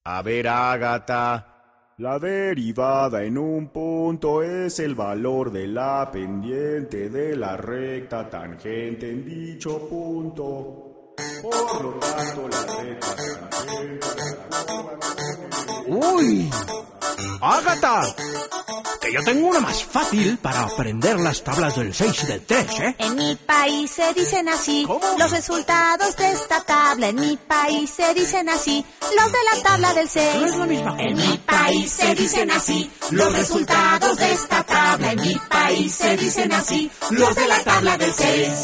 A ver, Ágata. La derivada en un punto es el valor de la pendiente de la recta tangente en dicho punto. Por lo tanto, la recta tangente... ¡Uy! ¡Ágata! Que yo tengo una más fácil para aprender las tablas del 6 y del 3, ¿eh? En mi país se dicen así. ¿Cómo? Los resultados de esta tabla. En mi país se dicen así. Los de la tabla del 6. No es la misma cosa. En mi país se dicen así. Los resultados de esta tabla. En mi país se dicen así. Los de la tabla del 6.